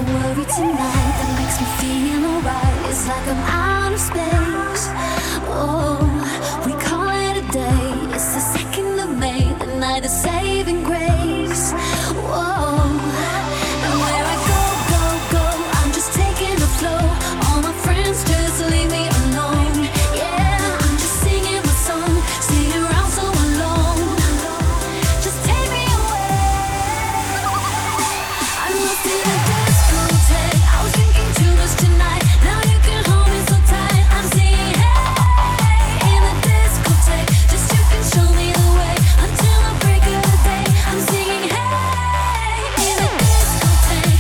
worry tonight that makes me feel alright. It's like I'm out of space. Oh, we call it a day. It's the 2nd of May, the night of saving grace. Whoa, and where I go, go, go, I'm just taking the flow. All my friends just leave me alone. Yeah, I'm just singing my song, staying around so alone. Just take me away. I'm lost in a discotheque. I was drinking too much tonight. Now you can hold me so tight. I'm singing hey in the discotheque. Just you can show me the way until the break of the day. I'm singing hey in the discotheque.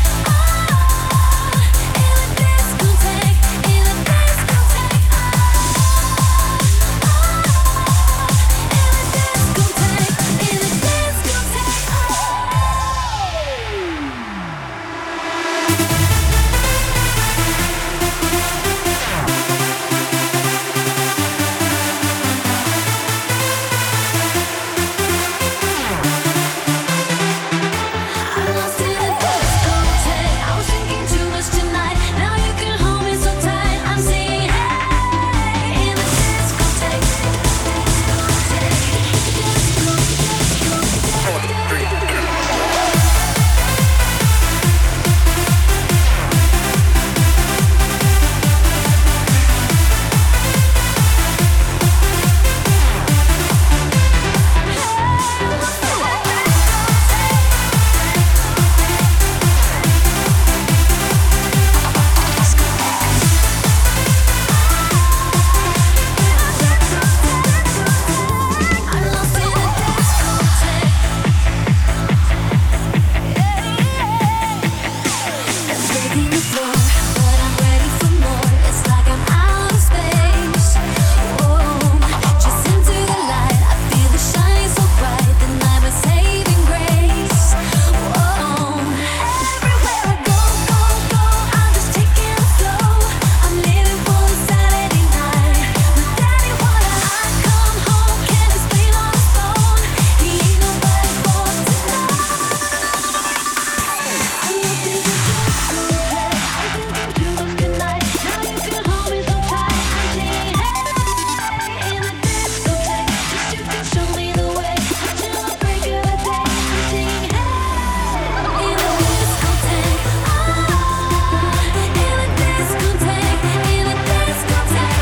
In the discotheque. In the discotheque. In the I'm lost in a discotheque. I was drinking too much tonight. Now you can hold me so tight. I'm singing hey in the discotheque. I'm lost in a discotheque. It's breaking the floor, but I'm ready for more. It's like I'm out of space. Whoa, just into the light. I feel it shining so bright. The night was saving grace. Whoa, everywhere I go, go, go, I'm just taking the flow. I'm living for the Saturday night. My daddy wanna I come home, can't explain on his phone. He ain't nobody for tonight. I'm lost in a discotheque. I'm drinking too much tonight. Now you can hold me so tight. I'm singing hey in the discotheque. Just you can show me the way until the break of the day. I'm singing hey in the discotheque. In the discotheque. In the discotheque.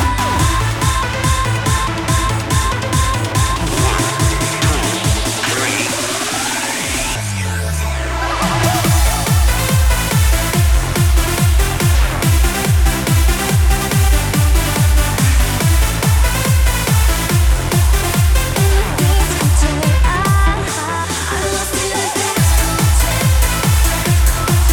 I'm lost in a discotheque.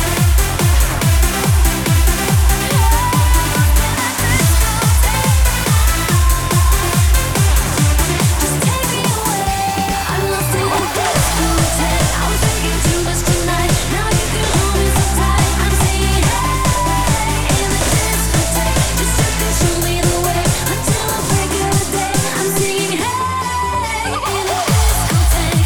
Just take me away. I'm lost in a discotheque. I was drinking too much tonight. Now you can hold me so tight. I'm singing hey in the discotheque. Just you can show me the way until the break of the day. I'm singing hey in the discotheque.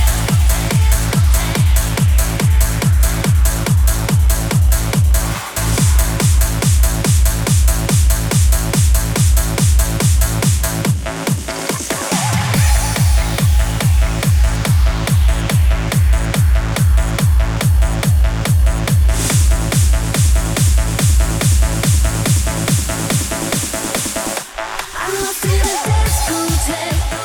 I'm lost in a discotheque.